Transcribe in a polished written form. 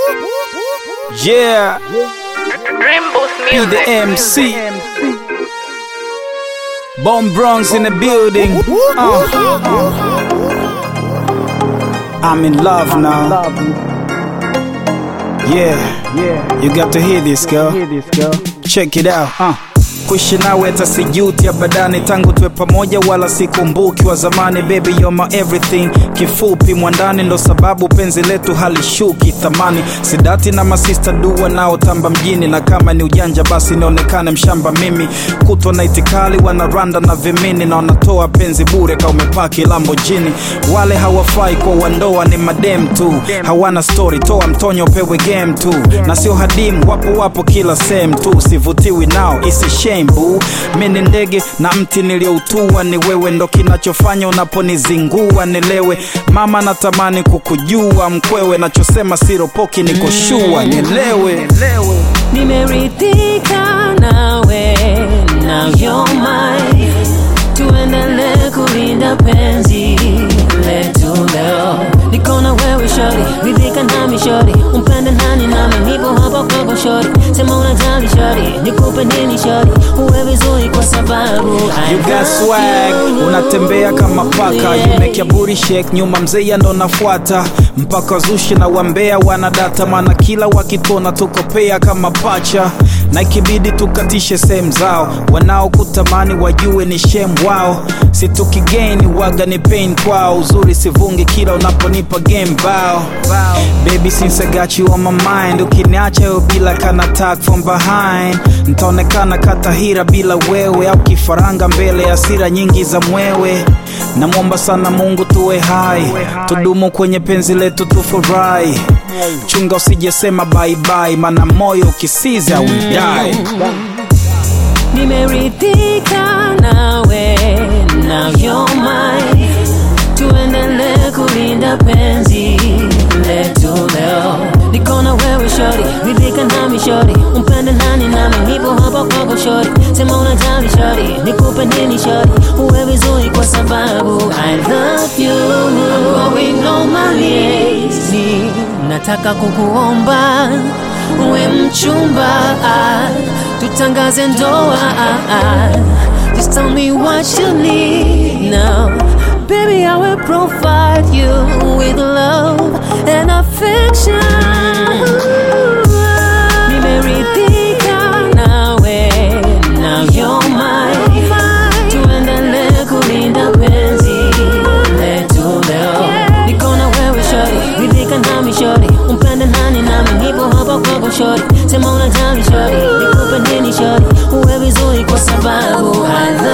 Yeah, be the MC. Bomb Bronx in the building. I'm in love now. Yeah, you got to hear this, girl. Check it out. Kuishi nawe hata sijuti ya badani, tangu tuwe pamoja wala sikumbuki wa zamani. Baby you're my everything, kifupi mwandani, ndo sababu penzi letu halishuki thamani. Sidati na masista duwa nao tamba mjini, na kama ni ujanja basi nionekane mshamba mimi. Kutwa na itikali wanaranda na vimini, na wanatoa penzi bure ka umepaki Lamborghini. Wale hawafai kwa wandoa ni madem tu, hawana story, toa mtonyo pewe game tu. Na sio hadimu, wapo kila same tu, sivutiwi nao isi shame boo. Mimi ndege na mti nilioutua, ni wewe ndo kinachofanya unaponizingua nilewe. Mama natamani kukujua mkwewe, nachosema siropoki niko shua nielewe. Nimeridhika nawe, now you're mine. Tuendelee kulinda penzi letu leo. Niko na wewe shorty, ridhika nami shorty. Umpende nani nami nipo hapa kwako shorty. Sema unajali shorty, nikupe nini shorty. Uwe vizuri kwa sababu you got swag, unatembea kama paka. You make your booty shake, nyuma mzee ndo nafuata. Mpaka zushi na wambea wanadata, maana kila wakitona tukopea kama pacha. Na ikibidi tukatishe same zao, wanao kutamani wajue ni shame wao. Situkigeni waga ni pain kwao, uzuri sivungi kila unaponipa game bow. Baby since I got you on my mind, ukiniacha yo bila kana attack from behind. Nitaonekana katahira bila wewe, au kifaranga mbele ya sira nyingi za mwewe. Namwomba sana Mungu tuwe hai, tudumu kwenye penzi letu tufurahi. Chunga usijesema bye bye, maana moyo ukisiza we die. Nimeridhika nawe, now you're mine. Tuendelee kulinda penzi letu leo. Niko na wewe shorty, ridhika nami shorty. Umpende nani nami nipo hapa kwako shorty. Sema unajali shorty, nikupe nini shorty. Uwe vizuri kwa sababu I love you. I'm going on my knees. Nataka kukuomba uwe mchumba, tutangaze ndoa. Just tell me what you need now. Baby, I will provide you with love and affection. Nimeridhika nawe, now you're mine. Tuendelee kulinda penzi letu leo. Niko na wewe shorty, ridhika nami shorty. Umpende nani nami nipo hapa kwako shorty. Sema unajali shorty, nikupe nini shorty. Uwe vizuri kwa sababu